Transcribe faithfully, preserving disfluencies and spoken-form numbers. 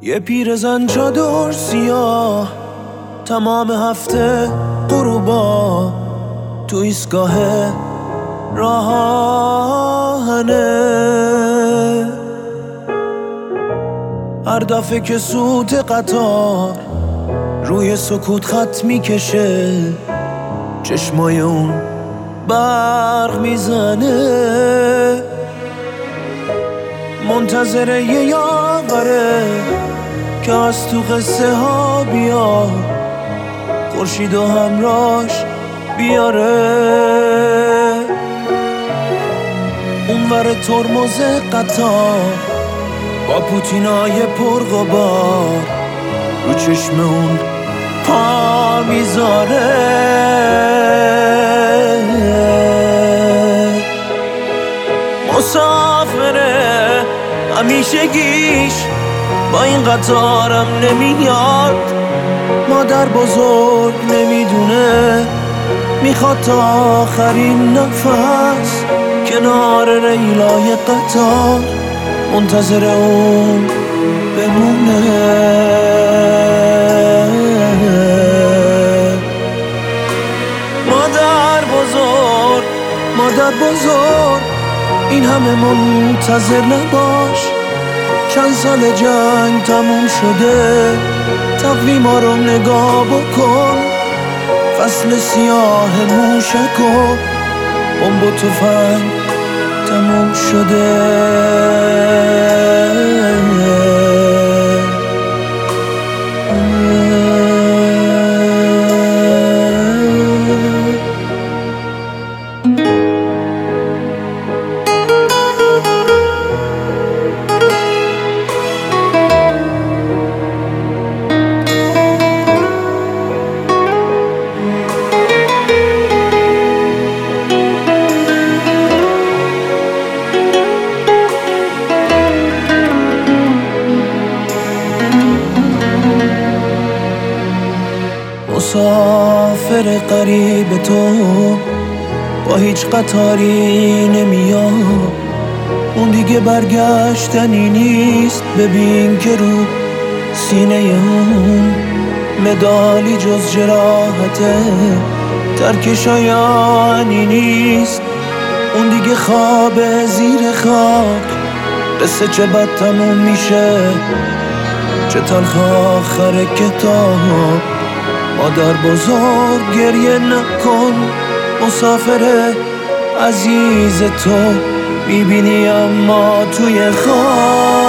یه پیرزن چادر سیاه تمام هفته غروبا تو ایستگاه راهنه، هر دفعه که صوت قطار روی سکوت خط میکشه چشمای اون برق میزنه، منتظر یه یاوره که از تو قصه ها بیاد خورشید و همراش بیاره. اونور ترمز قطار با پوتینای پرغبار رو چشم اون پا میذاره. مسافره همیشه گیش با این قطارم نمیاد، مادر بزرگ نمیدونه میخواد تا آخرین نفس کنار ریلای قطار منتظر اون بمونه. مادر بزرگ مادر بزرگ این همه منتظر نباش، چند سال جنگ تموم شده، تقویما رو نگاه بکن، فصل سیاه موشک و بمب و تفنگ تموم شده. مسافر قریب تو با هیچ قطاری نمیاد، اون دیگه برگشتنی نیست، ببین که رو سینه اون مدالی جز جراحته، ترکش آیانی نیست، اون دیگه خواب زیر خاک، قصه چه بد تموم میشه چه تلخ آخر کتاب. مادر بزرگ گریه نکن، مسافر عزیز تو میبینی اما توی خواب.